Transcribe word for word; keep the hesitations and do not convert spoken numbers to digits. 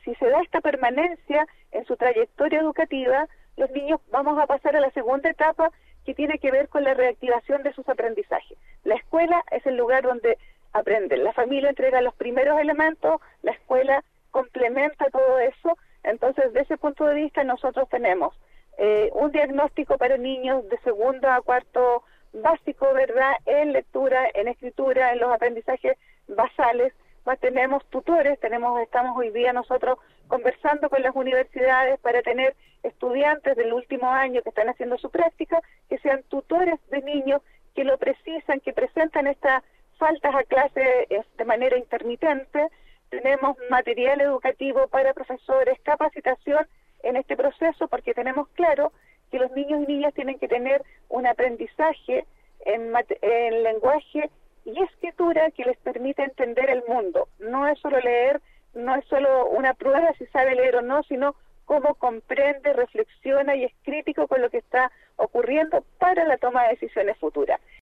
si se da esta permanencia en su trayectoria educativa, los niños vamos a pasar a la segunda etapa, que tiene que ver con la reactivación de sus aprendizajes. La escuela es el lugar donde aprenden, la familia entrega los primeros elementos, la escuela complementa todo eso. Entonces, desde ese punto de vista, nosotros tenemos eh, un diagnóstico para niños de segundo a cuarto básico, ¿verdad?, en lectura, en escritura, en los aprendizajes basales. Más tenemos tutores, tenemos, estamos hoy día nosotros conversando con las universidades para tener estudiantes del último año que están haciendo su práctica, que sean tutores de niños que lo precisan, que presentan estas faltas a clase eh, de manera intermitente. Tenemos material educativo para profesores, capacitación en este proceso, porque tenemos claro que los niños y niñas tienen que tener un aprendizaje en, en lenguaje y escritura que les permita entender el mundo. No es solo leer, no es solo una prueba si sabe leer o no, sino cómo comprende, reflexiona y es crítico con lo que está ocurriendo para la toma de decisiones futuras.